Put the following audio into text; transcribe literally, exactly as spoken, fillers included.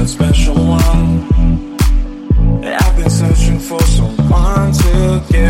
special one. I've been searching for someone to give